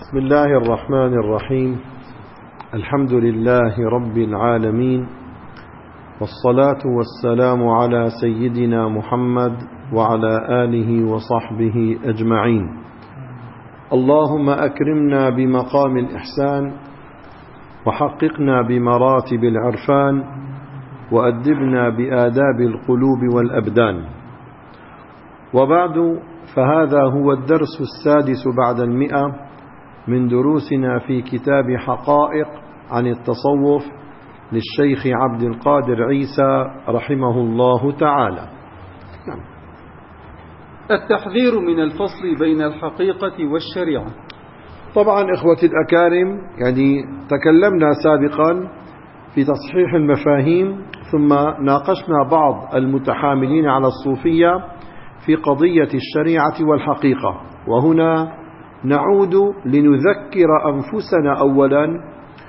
بسم الله الرحمن الرحيم. الحمد لله رب العالمين، والصلاة والسلام على سيدنا محمد وعلى آله وصحبه أجمعين. اللهم أكرمنا بمقام الإحسان، وحققنا بمراتب العرفان، وأدبنا بآداب القلوب والأبدان. وبعد، فهذا هو الدرس السادس بعد 100 من دروسنا في كتاب حقائق عن التصوف للشيخ عبد القادر عيسى رحمه الله تعالى. التحذير من الفصل بين الحقيقة والشريعة. طبعا إخوتي الأكارم، تكلمنا سابقا في تصحيح المفاهيم، ثم ناقشنا بعض المتحاملين على الصوفية في قضية الشريعة والحقيقة. وهنا نعود لنذكر أنفسنا أولا،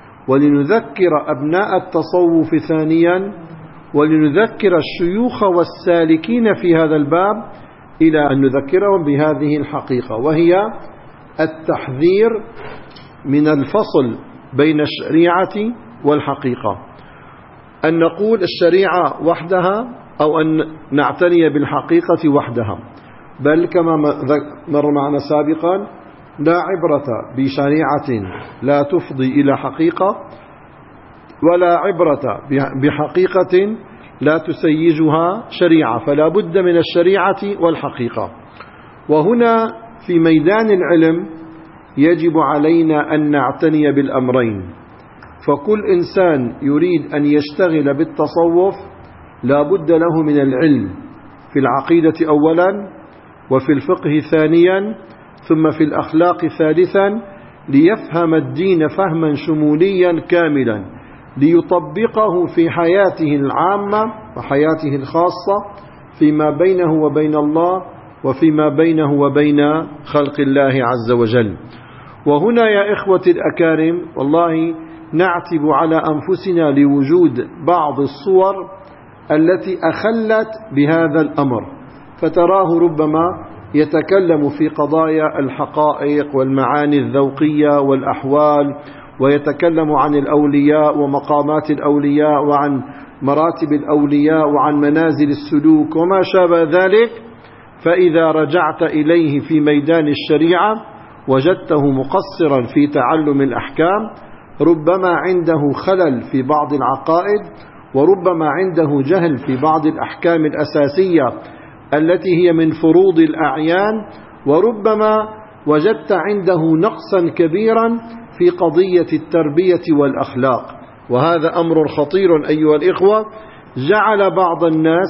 ولنذكر أبناء التصوف ثانيا، ولنذكر الشيوخ والسالكين في هذا الباب، إلى أن نذكرهم بهذه الحقيقة، وهي التحذير من الفصل بين الشريعة والحقيقة. أن نقول الشريعة وحدها، أو أن نعتني بالحقيقة وحدها، بل كما مر معنا سابقا، لا عبرة بشريعة لا تفضي إلى حقيقة، ولا عبرة بحقيقة لا تسيجها شريعة، فلا بد من الشريعة والحقيقة. وهنا في ميدان العلم يجب علينا أن نعتني بالأمرين. فكل إنسان يريد أن يشتغل بالتصوف لا بد له من العلم في العقيدة أولا، وفي الفقه ثانيا، ثم في الأخلاق ثالثا، ليفهم الدين فهما شموليا كاملا، ليطبقه في حياته العامة وحياته الخاصة، فيما بينه وبين الله، وفيما بينه وبين خلق الله عز وجل. وهنا يا إخوتي الأكارم، والله نعتب على أنفسنا لوجود بعض الصور التي أخلت بهذا الأمر، فتراه ربما يتكلم في قضايا الحقائق والمعاني الذوقية والأحوال، ويتكلم عن الأولياء ومقامات الأولياء، وعن مراتب الأولياء، وعن منازل السلوك وما شابه ذلك. فإذا رجعت إليه في ميدان الشريعة وجدته مقصرا في تعلم الأحكام، ربما عنده خلل في بعض العقائد، وربما عنده جهل في بعض الأحكام الأساسية التي هي من فروض الأعيان، وربما وجدت عنده نقصا كبيرا في قضية التربية والأخلاق. وهذا أمر خطير أيها الإخوة، جعل بعض الناس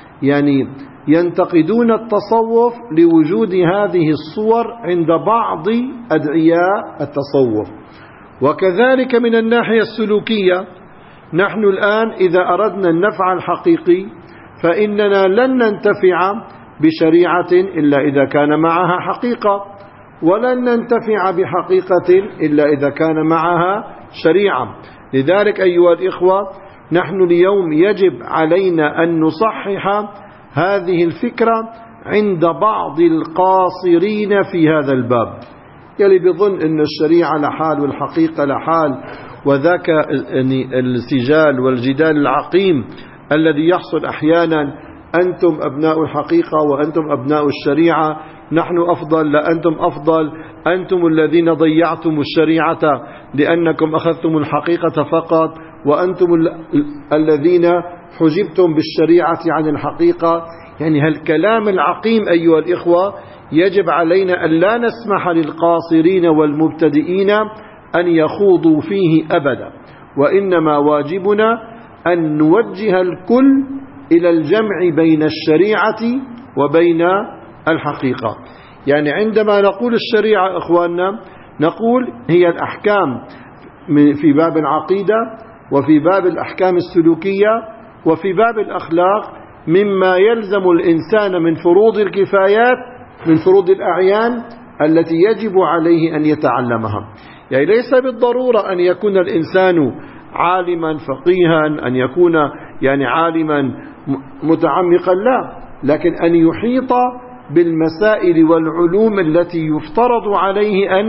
ينتقدون التصوف لوجود هذه الصور عند بعض أدعياء التصوف. وكذلك من الناحية السلوكية، نحن الآن إذا أردنا النفع الحقيقي فإننا لن ننتفع بشريعة إلا إذا كان معها حقيقة، ولن ننتفع بحقيقة إلا إذا كان معها شريعة. لذلك أيها الإخوة، نحن اليوم يجب علينا أن نصحح هذه الفكرة عند بعض القاصرين في هذا الباب، يلي بظن أن الشريعة لحال والحقيقة لحال، وذاك السجال والجدال العقيم الذي يحصل أحيانا: أنتم أبناء الحقيقة وأنتم أبناء الشريعة، نحن أفضل لا أنتم أفضل، أنتم الذين ضيعتم الشريعة لأنكم أخذتم الحقيقة فقط، وأنتم الذين حجبتم بالشريعة عن الحقيقة. هالكلام العقيم أيها الإخوة يجب علينا أن لا نسمح للقاصرين والمبتدئين أن يخوضوا فيه أبدا، وإنما واجبنا أن نوجه الكل إلى الجمع بين الشريعة وبين الحقيقة. عندما نقول الشريعة إخواننا، نقول هي الأحكام في باب العقيدة، وفي باب الأحكام السلوكية، وفي باب الأخلاق، مما يلزم الإنسان من فروض الكفايات، من فروض الأعيان التي يجب عليه أن يتعلمها. ليس بالضرورة أن يكون الإنسان عالما فقيها، أن يكون عالما متعمقا، لا، لكن أن يحيط بالمسائل والعلوم التي يفترض عليه أن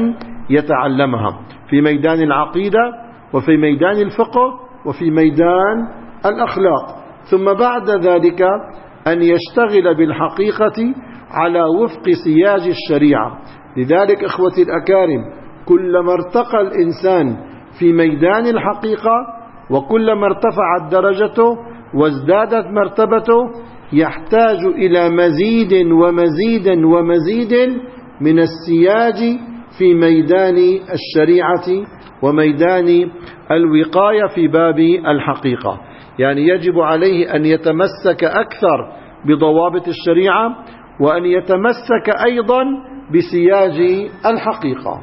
يتعلمها في ميدان العقيدة وفي ميدان الفقه وفي ميدان الأخلاق، ثم بعد ذلك أن يشتغل بالحقيقة على وفق سياج الشريعة. لذلك إخوتي الأكارم، كلما ارتقى الإنسان في ميدان الحقيقة وكلما ارتفعت درجته وازدادت مرتبته يحتاج إلى مزيد ومزيد ومزيد من السياج في ميدان الشريعة وميدان الوقاية في باب الحقيقة. يعني يجب عليه أن يتمسك أكثر بضوابط الشريعة وأن يتمسك أيضا بسياج الحقيقة.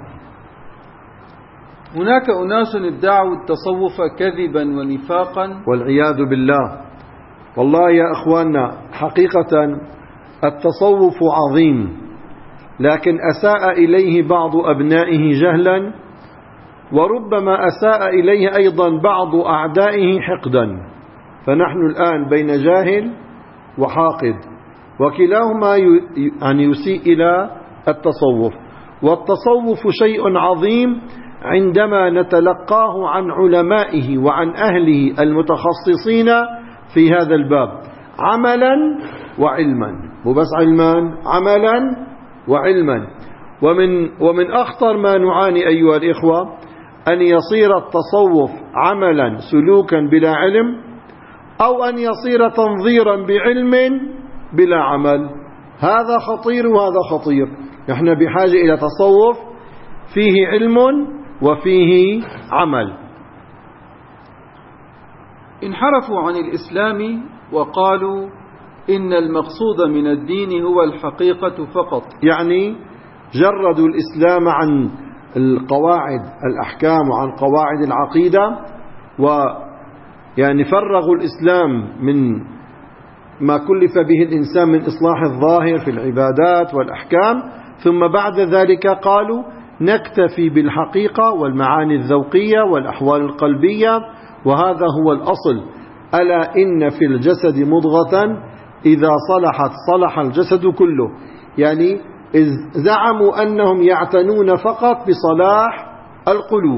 هناك أناس ادعوا التصوف كذبا ونفاقا والعياذ بالله. والله يا أخواننا، حقيقة التصوف عظيم، لكن أساء إليه بعض أبنائه جهلا، وربما أساء إليه أيضا بعض أعدائه حقدا. فنحن الآن بين جاهل وحاقد، وكلاهما يسيء إلى التصوف. والتصوف شيء عظيم عندما نتلقاه عن علمائه وعن أهله المتخصصين في هذا الباب عملا وعلما، مو بس علما، عملا وعلما. ومن أخطر ما نعاني أيها الإخوة أن يصير التصوف عملا سلوكا بلا علم، أو أن يصير تنظيرا بعلم بلا عمل. هذا خطير وهذا خطير. نحن بحاجة إلى تصوف فيه علم وفيه عمل. انحرفوا عن الإسلام وقالوا إن المقصود من الدين هو الحقيقة فقط، يعني جردوا الإسلام عن القواعد الأحكام وعن قواعد العقيدة، ويعني فرغوا الإسلام من ما كلف به الإنسان من إصلاح الظاهر في العبادات والأحكام، ثم بعد ذلك قالوا نكتفي بالحقيقة والمعاني الذوقية والأحوال القلبية، وهذا هو الأصل. ألا إن في الجسد مضغة إذا صلحت صلح الجسد كله. يعني زعموا أنهم يعتنون فقط بصلاح القلوب،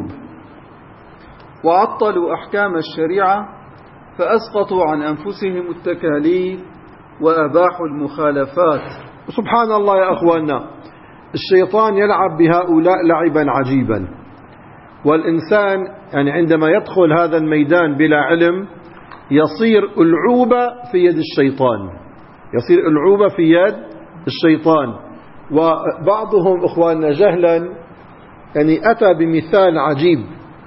وعطلوا أحكام الشريعة فأسقطوا عن أنفسهم التكاليف وأباحوا المخالفات. سبحان الله يا أخواننا، الشيطان يلعب بهؤلاء لعبا عجيبا. والإنسان يعني عندما يدخل هذا الميدان بلا علم يصير ألعوبة في يد الشيطان، يصير ألعوبة في يد الشيطان. وبعضهم إخواننا جهلا يعني أتى بمثال عجيب،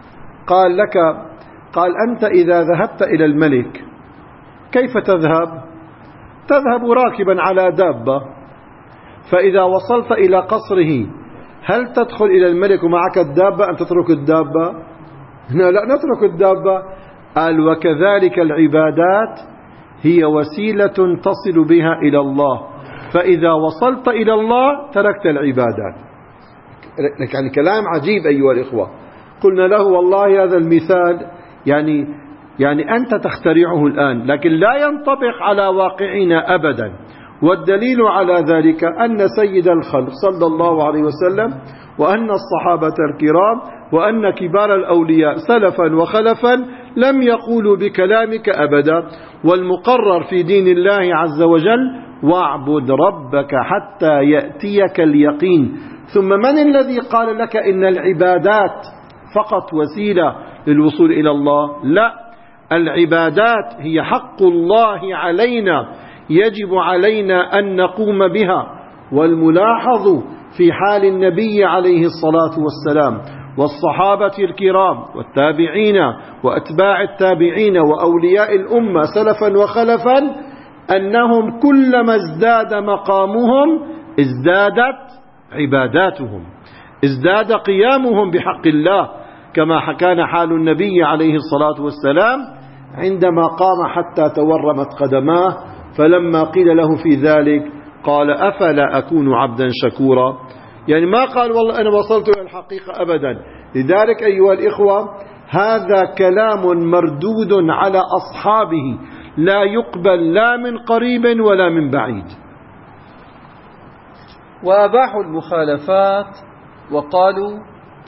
قال أنت إذا ذهبت إلى الملك كيف تذهب؟ تذهب راكبا على دابة، فإذا وصلت إلى قصره هل تدخل إلى الملك ومعك الدابة أم تترك الدابة؟ لا نترك الدابة. قال وكذلك العبادات هي وسيلة تصل بها إلى الله، فإذا وصلت إلى الله تركت العبادات. يعني كلام عجيب أيها الإخوة. قلنا له والله هذا المثال يعني أنت تخترعه الآن، لكن لا ينطبق على واقعنا أبدا. والدليل على ذلك أن سيد الخلق صلى الله عليه وسلم وأن الصحابة الكرام وأن كبار الأولياء سلفا وخلفا لم يقولوا بكلامك أبدا. والمقرر في دين الله عز وجل واعبد ربك حتى يأتيك اليقين. ثم من الذي قال لك إن العبادات فقط وسيلة للوصول إلى الله؟ لا، العبادات هي حق الله علينا، يجب علينا أن نقوم بها. والملاحظ في حال النبي عليه الصلاة والسلام والصحابة الكرام والتابعين وأتباع التابعين وأولياء الأمة سلفا وخلفا أنهم كلما ازداد مقامهم ازدادت عباداتهم، ازداد قيامهم بحق الله، كما كان حال النبي عليه الصلاة والسلام عندما قام حتى تورمت قدماه، فلما قيل له في ذلك قال أفلا أكون عبدا شكورا. يعني ما قال والله أنا وصلت إلى الحقيقة أبدا. لذلك أيها الإخوة هذا كلام مردود على أصحابه لا يقبل لا من قريب ولا من بعيد. وأباحوا المخالفات وقالوا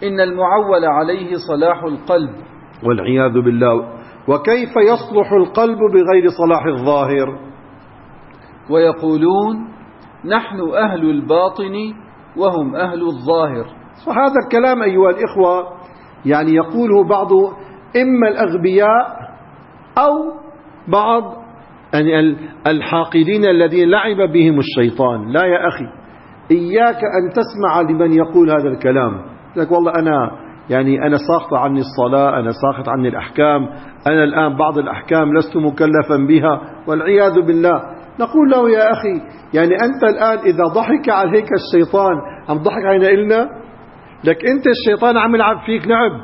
إن المعول عليه صلاح القلب. والعياذ بالله. وكيف يصلح القلب بغير صلاح الظاهر؟ ويقولون نحن أهل الباطن وهم أهل الظاهر. فهذا الكلام أيها الإخوة يعني يقوله بعض إما الأغبياء أو بعض يعني الحاقدين الذين لعب بهم الشيطان. لا يا أخي، إياك أن تسمع لمن يقول هذا الكلام، لك والله أنا ساقط عني الصلاة، أنا ساقط عني الأحكام، أنا الآن بعض الأحكام لست مكلفا بها والعياذ بالله. نقول له يا أخي يعني أنت الآن إذا ضحك عليك الشيطان أم ضحك علينا إلنا؟ لك أنت الشيطان عم يلعب فيك لعب.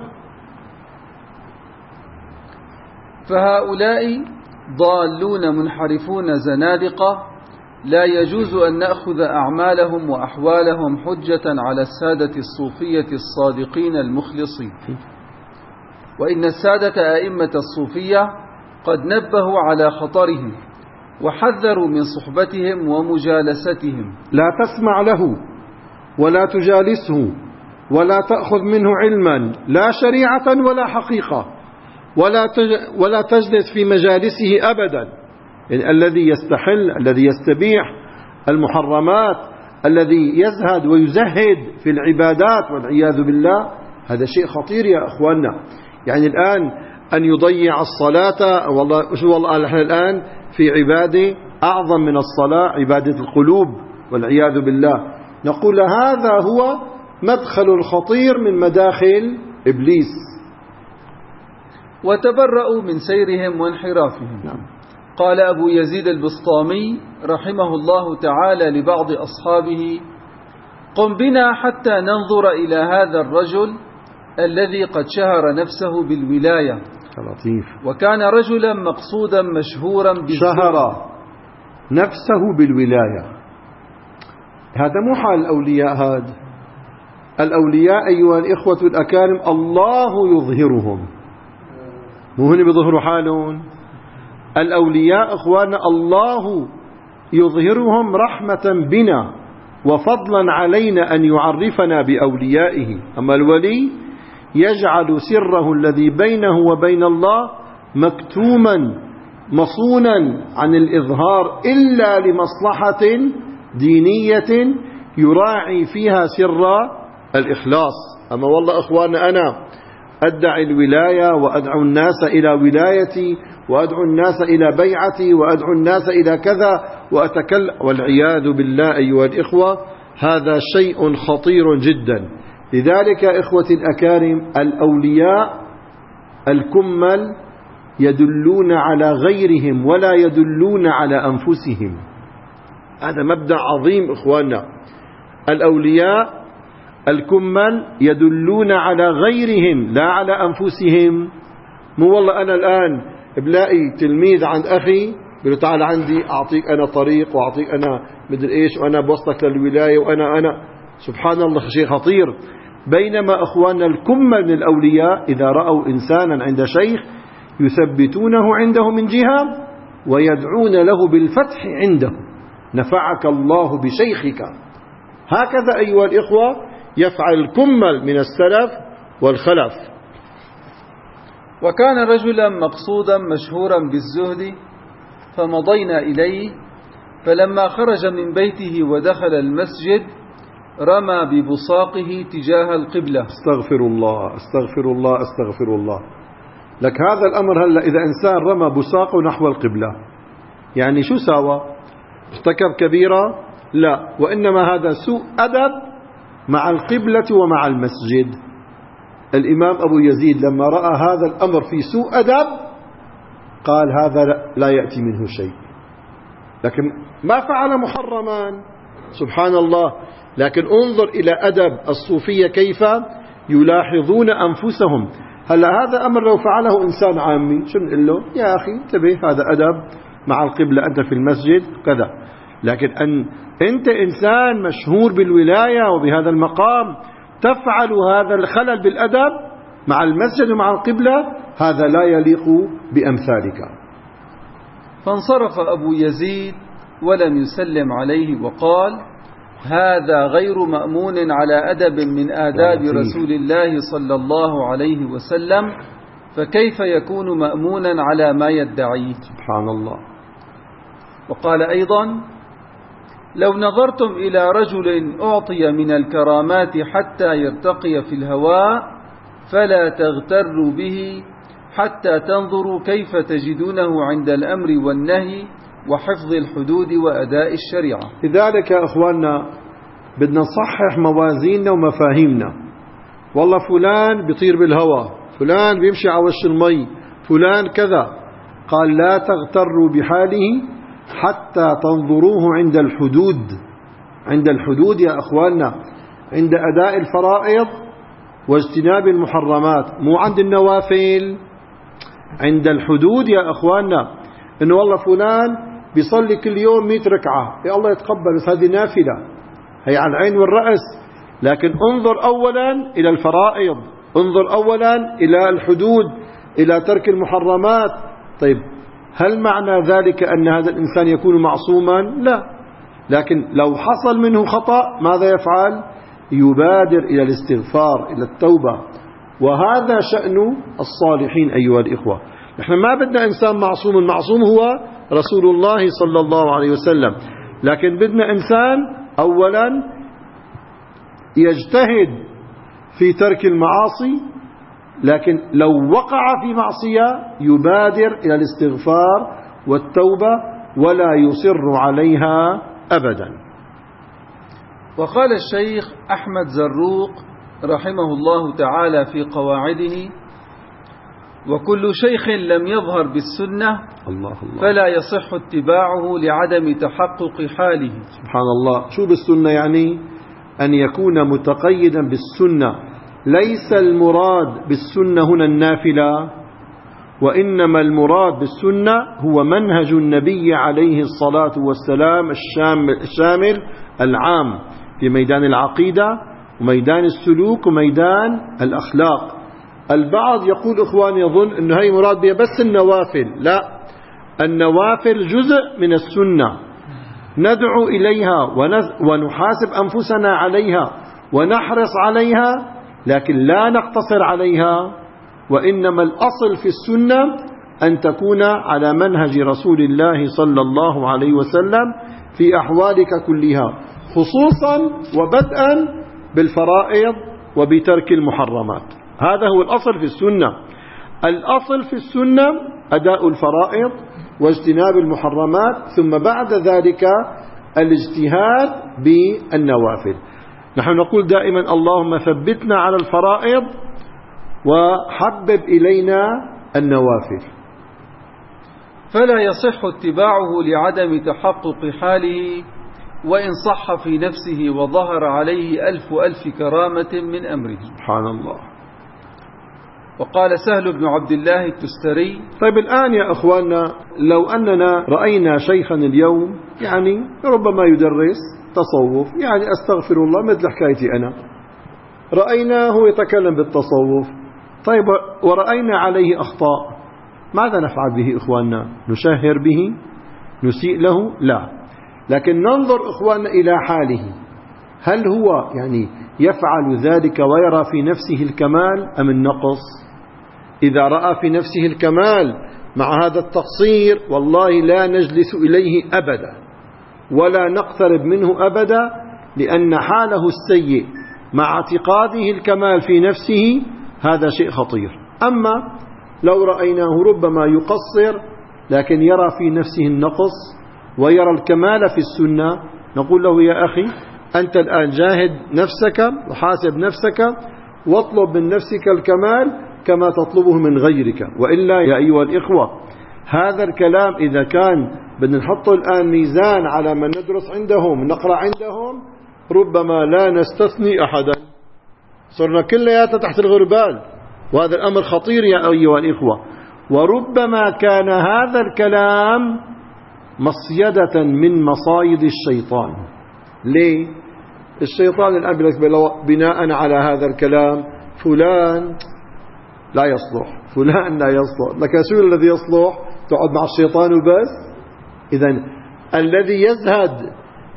فهؤلاء ضالون منحرفون زنادقة، لا يجوز أن نأخذ أعمالهم وأحوالهم حجة على السادة الصوفية الصادقين المخلصين. وإن السادة أئمة الصوفية قد نبهوا على خطرهم وحذروا من صحبتهم ومجالستهم. لا تسمع له ولا تجالسه ولا تأخذ منه علما، لا شريعة ولا حقيقة، ولا تجلس في مجالسه أبدا. يعني الذي يستحل، الذي يستبيح المحرمات، الذي يزهد ويزهد في العبادات والعياذ بالله، هذا شيء خطير يا أخواننا. يعني الآن أن يضيع الصلاة، والله نحن الآن في عبادة أعظم من الصلاة، عبادة القلوب والعياذ بالله. نقول هذا هو مدخل الخطير من مداخل إبليس. وتبرأوا من سيرهم وانحرافهم. نعم. قال أبو يزيد البسطامي رحمه الله تعالى لبعض أصحابه: قم بنا حتى ننظر إلى هذا الرجل الذي قد شهر نفسه بالولاية. لطيف. وكان رجلا مقصودا مشهورا شهر نفسه بالولاية. هذا مو حال الأولياء. هذا الأولياء أيها الإخوة الأكارم الله يظهرهم، مو هن بيظهروا حالهم. الأولياء أخوانا الله يظهرهم رحمة بنا وفضلا علينا أن يعرفنا بأوليائه. أما الولي يجعل سره الذي بينه وبين الله مكتوما مصونا عن الإظهار إلا لمصلحة دينية يراعي فيها سر الإخلاص. أما والله أخوانا أنا أدعي الولاية وأدعو الناس إلى ولايتي وأدعو الناس إلى بيعتي وأدعو الناس إلى كذا وأتكلم، والعياذ بالله أيها الإخوة هذا شيء خطير جدا. لذلك إخوتي الأكارم الأولياء الكمل يدلون على غيرهم ولا يدلون على أنفسهم. هذا مبدأ عظيم إخواننا. الأولياء الكمل يدلون على غيرهم لا على أنفسهم. مو والله أنا الآن بلاقي تلميذ عند أخي بيقول له تعال عندي أعطيك أنا طريق وأعطيك أنا مدري إيش وأنا بوصلك للولاية وأنا سبحان الله شيء خطير. بينما أخواننا الكمل من الأولياء إذا رأوا إنسانا عند شيخ يثبتونه عنده من جهة ويدعون له بالفتح عنده، نفعك الله بشيخك. هكذا أيها الإخوة يفعل الكمل من السلف والخلف. وكان رجلا مقصودا مشهورا بالزهد، فمضينا إليه، فلما خرج من بيته ودخل المسجد رمى ببصاقه تجاه القبلة. استغفر الله استغفر الله استغفر الله. لك هذا الأمر هلأ إذا إنسان رمى بصاقه نحو القبلة يعني شو ساوى؟ ارتكب كبيرة؟ لا، وإنما هذا سوء أدب مع القبلة ومع المسجد. الإمام أبو يزيد لما رأى هذا الأمر في سوء أدب قال هذا لا يأتي منه شيء، لكن ما فعل محرما سبحان الله. لكن انظر إلى أدب الصوفية كيف يلاحظون أنفسهم. هلا هذا أمر لو فعله إنسان عامي شو نقول له؟ يا أخي انتبه هذا أدب مع القبلة، أنت في المسجد كذا. لكن أنت إنسان مشهور بالولاية وبهذا المقام تفعل هذا الخلل بالأدب مع المسجد ومع القبلة، هذا لا يليق بأمثالك. فانصرف أبو يزيد ولم يسلم عليه وقال: هذا غير مأمون على أدب من آداب رسول الله صلى الله عليه وسلم، فكيف يكون مأمونا على ما يدعيه؟ سبحان الله. وقال أيضا: لو نظرتم إلى رجل أعطي من الكرامات حتى يرتقي في الهواء فلا تغتروا به حتى تنظروا كيف تجدونه عند الأمر والنهي وحفظ الحدود وأداء الشريعة. لذلك يا أخواننا بدنا نصحح موازيننا ومفاهيمنا. والله فلان بيطير بالهواء، فلان بيمشي على وش المي، فلان كذا. قال: لا تغتروا بحاله حتى تنظروه عند الحدود. عند الحدود يا أخواننا، عند أداء الفرائض واجتناب المحرمات، مو عند النوافل. عند الحدود يا أخواننا، إنه والله فلان بيصلي كل يوم 100 ركعة، يا الله يتقبل، بس هذه نافلة، هي على العين والرأس. لكن انظر أولا إلى الفرائض، انظر أولا إلى الحدود، إلى ترك المحرمات. طيب، هل معنى ذلك أن هذا الإنسان يكون معصوما؟ لا. لكن لو حصل منه خطأ ماذا يفعل؟ يبادر إلى الاستغفار، إلى التوبة. وهذا شأن الصالحين أيها الإخوة. نحن ما بدنا إنسان معصوم، المعصوم هو رسول الله صلى الله عليه وسلم. لكن بدنا إنسان أولا يجتهد في ترك المعاصي، لكن لو وقع في معصية يبادر إلى الاستغفار والتوبة ولا يصر عليها أبدا. وقال الشيخ أحمد زروق رحمه الله تعالى في قواعده: وكل شيخ لم يظهر بالسنة فلا يصح اتباعه لعدم تحقق حاله. سبحان الله. شو بالسنة يعني؟ أن يكون متقيدا بالسنة. ليس المراد بالسنة هنا النافلة، وإنما المراد بالسنة هو منهج النبي عليه الصلاة والسلام الشامل العام في ميدان العقيدة وميدان السلوك وميدان الأخلاق. البعض يقول إخوان يظن أن هي مراد بها بس النوافل. لا، النوافل جزء من السنة ندعو إليها ونحاسب أنفسنا عليها ونحرص عليها، لكن لا نقتصر عليها. وإنما الأصل في السنة أن تكون على منهج رسول الله صلى الله عليه وسلم في أحوالك كلها، خصوصا وبدءا بالفرائض وبترك المحرمات. هذا هو الأصل في السنة. الأصل في السنة أداء الفرائض واجتناب المحرمات، ثم بعد ذلك الاجتهاد بالنوافل. نحن نقول دائما: اللهم ثبتنا على الفرائض وحبب إلينا النوافل. فلا يصح اتباعه لعدم تحقق حاله، وإن صح في نفسه وظهر عليه ألف كرامة من أمره. سبحان الله. وقال سهل بن عبد الله التستري: طيب الآن يا أخواننا، لو أننا رأينا شيخا اليوم يعني ربما يدرس تصوف، يعني أستغفر الله مثل حكايتي أنا، رأيناه يتكلم بالتصوف، طيب ورأينا عليه أخطاء، ماذا نفعل به إخواننا؟ نشهر به؟ نسيء له؟ لا. لكن ننظر إخواننا إلى حاله، هل هو يعني يفعل ذلك ويرى في نفسه الكمال أم النقص؟ إذا رأى في نفسه الكمال مع هذا التقصير، والله لا نجلس إليه أبدا ولا نقترب منه أبدا، لأن حاله السيء مع اعتقاده الكمال في نفسه هذا شيء خطير. أما لو رأيناه ربما يقصر لكن يرى في نفسه النقص ويرى الكمال في السنة، نقول له: يا أخي، أنت الآن جاهد نفسك وحاسب نفسك واطلب من نفسك الكمال كما تطلبه من غيرك. وإلا يا أيها الإخوة، هذا الكلام إذا كان بدنا نحطه الآن ميزان على من ندرس عندهم نقرأ عندهم، ربما لا نستثني أحدا، صرنا كلياتنا تحت الغربال، وهذا الأمر خطير يا أيها الإخوة. وربما كان هذا الكلام مصيدة من مصايد الشيطان. ليه؟ الشيطان الآن بناء على هذا الكلام فلان لا يصلح، فلان لا يصلح، لك شو الذي يصلح؟ تقعد مع الشيطان وبس؟ إذن الذي يزهد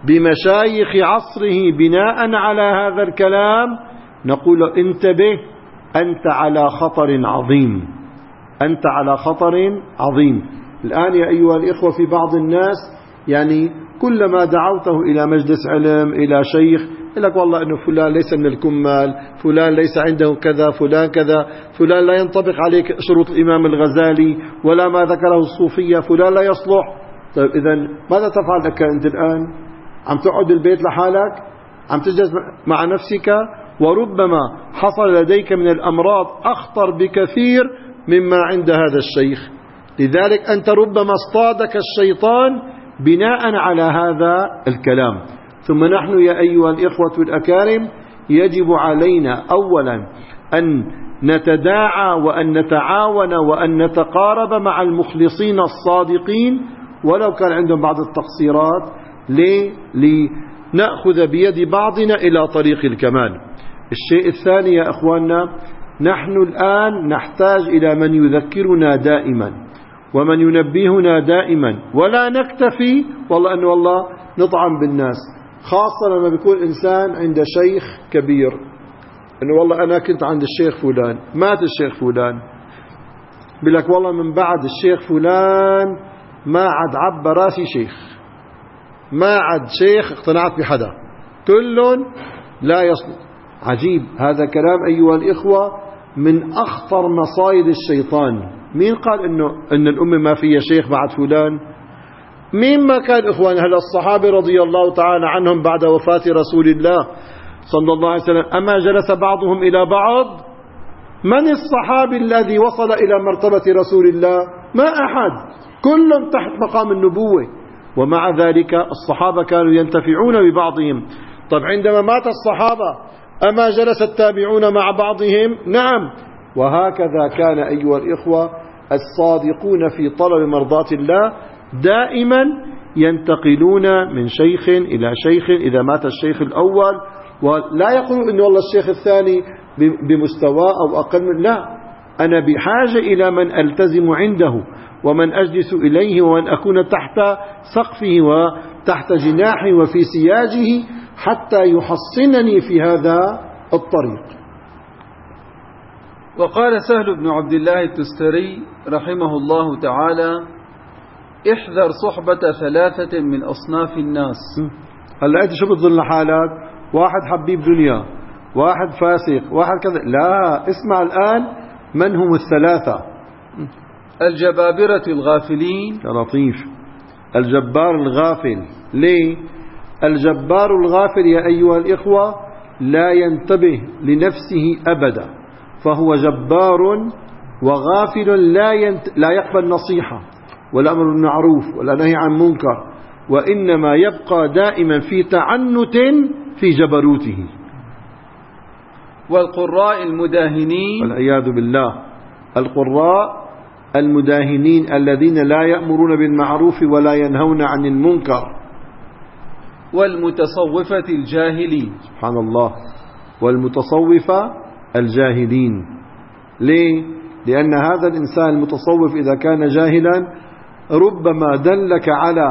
بمشايخ عصره بناء على هذا الكلام، نقول انتبه، أنت على خطر عظيم، أنت على خطر عظيم. الآن يا أيها الإخوة في بعض الناس يعني كلما دعوته إلى مجلس علم إلى شيخ يقول لك والله أنه فلان ليس من الكمال، فلان ليس عنده كذا، فلان كذا، فلان لا ينطبق عليك شروط الإمام الغزالي ولا ما ذكره الصوفية، فلان لا يصلح. طيب إذن ماذا تفعل لك أنت الآن؟ عم تقعد البيت لحالك، عم تجلس مع نفسك، وربما حصل لديك من الأمراض أخطر بكثير مما عند هذا الشيخ. لذلك أنت ربما اصطادك الشيطان بناء على هذا الكلام. ثم نحن يا أيها الإخوة الأكارم يجب علينا أولا أن نتداعى وأن نتعاون وأن نتقارب مع المخلصين الصادقين ولو كان عندهم بعض التقصيرات، لنأخذ بيد بعضنا إلى طريق الكمال. الشيء الثاني يا أخواننا، نحن الآن نحتاج إلى من يذكرنا دائما ومن ينبهنا دائما، ولا نكتفي والله نطعم بالناس، خاصة لما بيكون إنسان عند شيخ كبير، إنه والله أنا كنت عند الشيخ فلان، مات الشيخ فلان، بلك والله من بعد الشيخ فلان ما عاد عب راسي شيخ، ما عاد شيخ اقتنعت بحدا، كل لا يصلح. عجيب هذا كلام أيها الإخوة، من أخطر مصايد الشيطان. مين قال إن الأمة ما فيها شيخ بعد فلان؟ مين ما كان إخوان؟ هل الصحابة رضي الله تعالى عنهم بعد وفاة رسول الله صلى الله عليه وسلم أما جلس بعضهم إلى بعض؟ من الصحابي الذي وصل إلى مرتبة رسول الله؟ ما أحد، كلهم تحت مقام النبوة. ومع ذلك الصحابة كانوا ينتفعون ببعضهم. طب عندما مات الصحابة أما جلس التابعون مع بعضهم؟ نعم. وهكذا كان أيها الإخوة الصادقون في طلب مرضاة الله دائما ينتقلون من شيخ إلى شيخ إذا مات الشيخ الأول، ولا يقولون إن والله الشيخ الثاني بمستوى أو أقل من، لا، أنا بحاجة إلى من ألتزم عنده ومن أجلس إليه ومن أكون تحت سقفه وتحت جناحه وفي سياجه حتى يحصنني في هذا الطريق. وقال سهل بن عبد الله التستري رحمه الله تعالى: احذر صحبة ثلاثة من أصناف الناس. هلا أنت شو بتظن لحالك؟ واحد حبيب دنيا، واحد فاسق، واحد كذا. لا، اسمع الآن من هم الثلاثة. الجبابرة الغافلين. يا لطيف، الجبار الغافل. ليه؟ الجبار الغافل يا أيها الإخوة لا ينتبه لنفسه أبدا، فهو جبار وغافل، لا يقبل نصيحة ولا أمر بالمعروف ولا نهي عن منكر، وإنما يبقى دائما في تعنت في جبروته. والقراء المداهنين. والعياذ بالله، القراء المداهنين الذين لا يأمرون بالمعروف ولا ينهون عن المنكر. والمتصوفة الجاهلين. سبحان الله، والمتصوفة الجاهلين. ليه؟ لأن هذا الإنسان المتصوف إذا كان جاهلا ربما دلك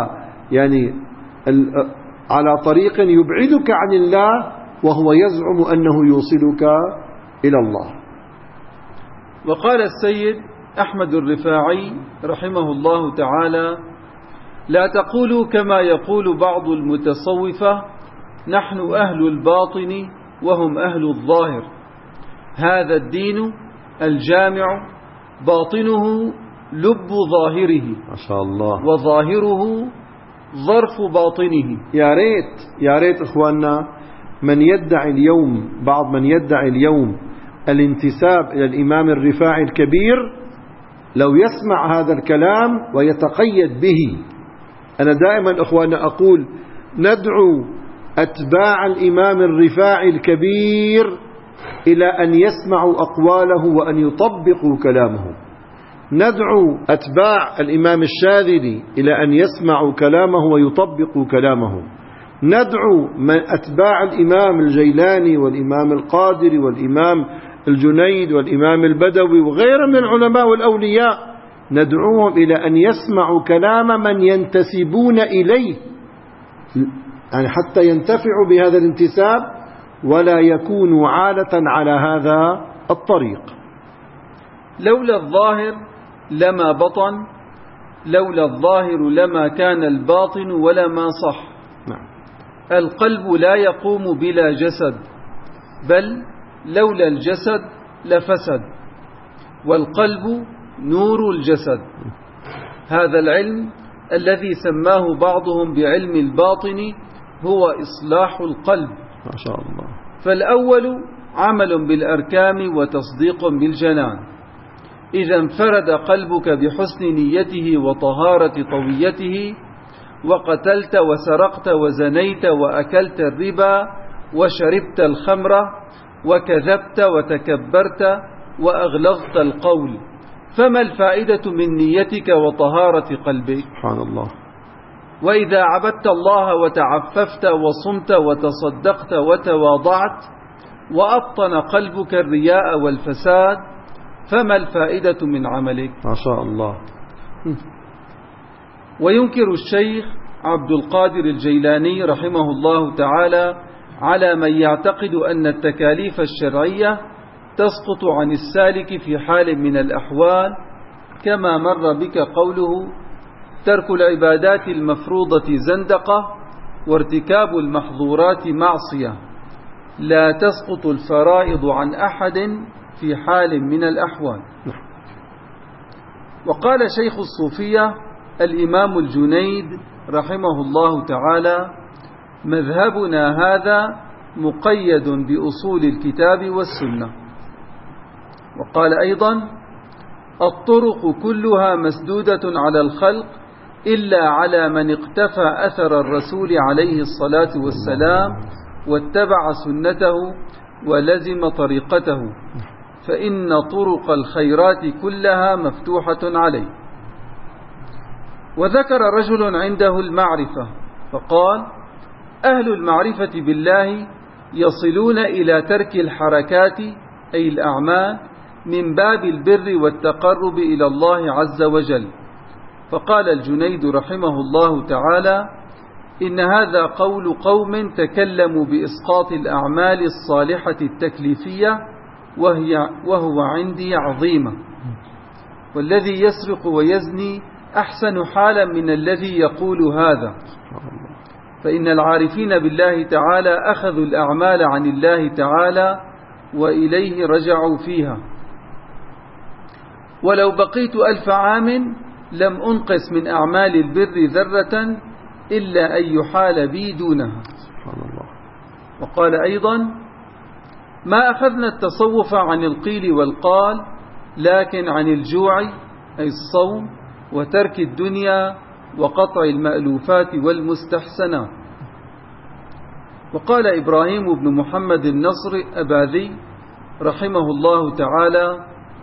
على طريق يبعدك عن الله وهو يزعم أنه يوصلك إلى الله. وقال السيد أحمد الرفاعي رحمه الله تعالى: لا تقولوا كما يقول بعض المتصوفة نحن أهل الباطن وهم أهل الظاهر، هذا الدين الجامع باطنه لب ظاهره، ما شاء الله، وظاهره ظرف باطنه. يا ريت إخواننا من يدعي اليوم، بعض من يدعي اليوم الانتساب إلى الإمام الرفاعي الكبير لو يسمع هذا الكلام ويتقيد به. أنا دائما إخواننا أقول ندعو أتباع الإمام الرفاعي الكبير إلى أن يسمعوا أقواله وأن يطبقوا كلامه. ندعو أتباع الإمام الشاذلي إلى أن يسمعوا كلامه ويطبقوا كلامه. ندعو من أتباع الإمام الجيلاني والإمام القادري والإمام الجنيد والإمام البدوي وغيره من العلماء والأولياء، ندعوهم إلى أن يسمعوا كلام من ينتسبون إليه. يعني حتى ينتفعوا بهذا الانتساب ولا يكونوا عالة على هذا الطريق. لولا الظاهر لما بطن، لولا الظاهر لما كان الباطن ولما صح. نعم. القلب لا يقوم بلا جسد، بل لولا الجسد لفسد، والقلب نور الجسد. هذا العلم الذي سماه بعضهم بعلم الباطن هو إصلاح القلب. ما شاء الله. فالأول عمل بالأركان وتصديق بالجنان. إذا انفرد قلبك بحسن نيته وطهارة طويته، وقتلت وسرقت وزنيت وأكلت الربا وشربت الخمر وكذبت وتكبرت وأغلظت القول، فما الفائدة من نيتك وطهارة قلبك؟ سبحان الله. وإذا عبدت الله وتعففت وصمت وتصدقت وتواضعت وأبطن قلبك الرياء والفساد، فما الفائدة من عملك؟ ما شاء الله. وينكر الشيخ عبد القادر الجيلاني رحمه الله تعالى على من يعتقد أن التكاليف الشرعية تسقط عن السالك في حال من الأحوال، كما مر بك قوله: ترك العبادات المفروضة زندقة، وارتكاب المحظورات معصية، لا تسقط الفرائض عن أحد في حال من الأحوال. وقال شيخ الصوفية الإمام الجنيد رحمه الله تعالى: مذهبنا هذا مقيد بأصول الكتاب والسنة. وقال أيضا: الطرق كلها مسدودة على الخلق إلا على من اقتفى أثر الرسول عليه الصلاة والسلام واتبع سنته ولزم طريقته، فإن طرق الخيرات كلها مفتوحة عليه. وذكر رجل عنده المعرفة فقال: أهل المعرفة بالله يصلون إلى ترك الحركات أي الأعمال من باب البر والتقرب إلى الله عز وجل. فقال الجنيد رحمه الله تعالى: إن هذا قول قوم تكلموا بإسقاط الأعمال الصالحة التكليفية، وهو عندي عظيمة، والذي يسرق ويزني أحسن حالا من الذي يقول هذا، فإن العارفين بالله تعالى أخذوا الأعمال عن الله تعالى وإليه رجعوا فيها. ولو بقيت 1000 عام لم أنقص من أعمال البر ذرة إلا أن يحال بي دونها. وقال أيضا: ما أخذنا التصوف عن القيل والقال، لكن عن الجوع أي الصوم وترك الدنيا وقطع المألوفات والمستحسنات. وقال إبراهيم بن محمد النصر أباذي رحمه الله تعالى: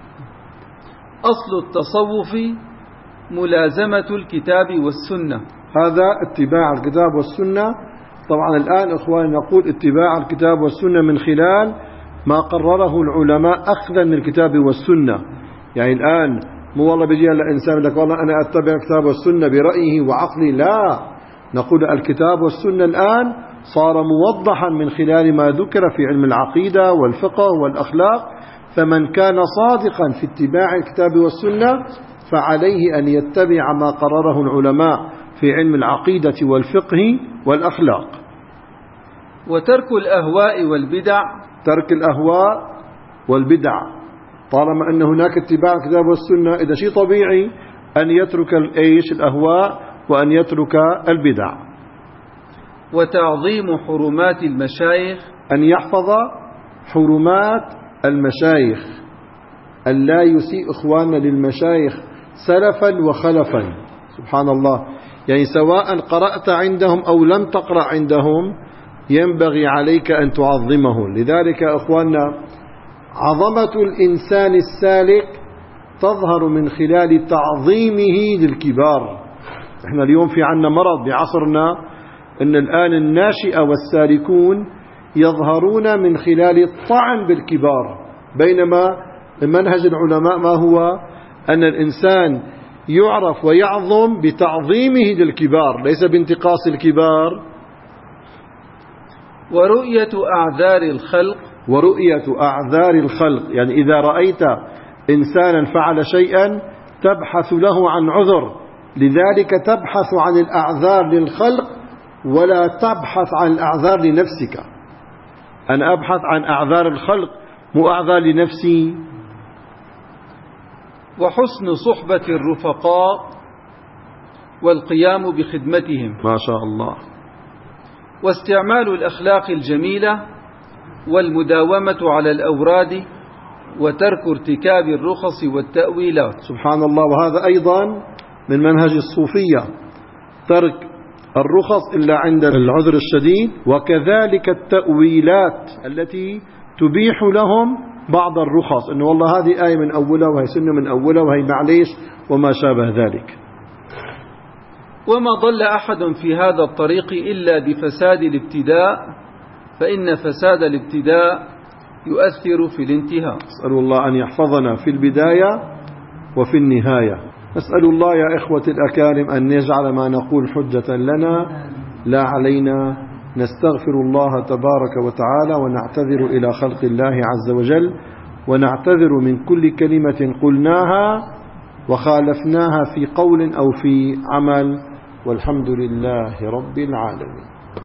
أصل التصوف ملازمة الكتاب والسنة. هذا اتباع الكتاب والسنة. طبعا الآن إخواني نقول اتباع الكتاب والسنة من خلال ما قرره العلماء أخذا من الكتاب والسنة. يعني الآن مو والله بيجي الإنسان يقول لك والله أنا أتبع الكتاب والسنة برأيه وعقلي، لا، نقول الكتاب والسنة الآن صار موضحا من خلال ما ذكر في علم العقيدة والفقه والأخلاق. فمن كان صادقا في اتباع الكتاب والسنة فعليه أن يتبع ما قرره العلماء في علم العقيدة والفقه والأخلاق. وترك الأهواء والبدع، ترك الأهواء والبدع، طالما أن هناك اتباع الكتاب والسنة إذا شيء طبيعي أن يترك الأهواء وأن يترك البدع. وتعظيم حرمات المشايخ، أن يحفظ حرمات المشايخ، أن لا يسيء إخواننا للمشايخ سلفا وخلفا. سبحان الله. يعني سواء قرأت عندهم أو لم تقرأ عندهم ينبغي عليك أن تعظمه. لذلك إخواننا عظمة الإنسان السالك تظهر من خلال تعظيمه للكبار. احنا اليوم في عنا مرض بعصرنا أن الآن الناشئة والسالكون يظهرون من خلال الطعن بالكبار، بينما منهج العلماء ما هو؟ أن الإنسان يعرف ويعظم بتعظيمه للكبار، ليس بانتقاص الكبار ورؤية أعذار الخلق. ورؤية أعذار الخلق، يعني إذا رأيت إنسانا فعل شيئا تبحث له عن عذر، لذلك تبحث عن الأعذار للخلق ولا تبحث عن الأعذار لنفسك. أنا أبحث عن أعذار الخلق مو أعذار لنفسي. وحسن صحبة الرفقاء والقيام بخدمتهم، ما شاء الله. واستعمال الأخلاق الجميلة والمداومة على الأوراد وترك ارتكاب الرخص والتأويلات. سبحان الله. وهذا أيضا من منهج الصوفية، ترك الرخص إلا عند العذر الشديد، وكذلك التأويلات التي تبيح لهم بعض الرخص، إنه والله هذه آية من أولها وهي سنة من أولها وهي معليش وما شابه ذلك. وما ضل أحد في هذا الطريق إلا بفساد الابتداء، فإن فساد الابتداء يؤثر في الانتهاء. نسأل الله أن يحفظنا في البداية وفي النهاية. نسأل الله يا إخوة الأكارم أن يجعل ما نقول حجة لنا لا علينا. نستغفر الله تبارك وتعالى ونعتذر إلى خلق الله عز وجل، ونعتذر من كل كلمة قلناها وخالفناها في قول أو في عمل، والحمد لله رب العالمين.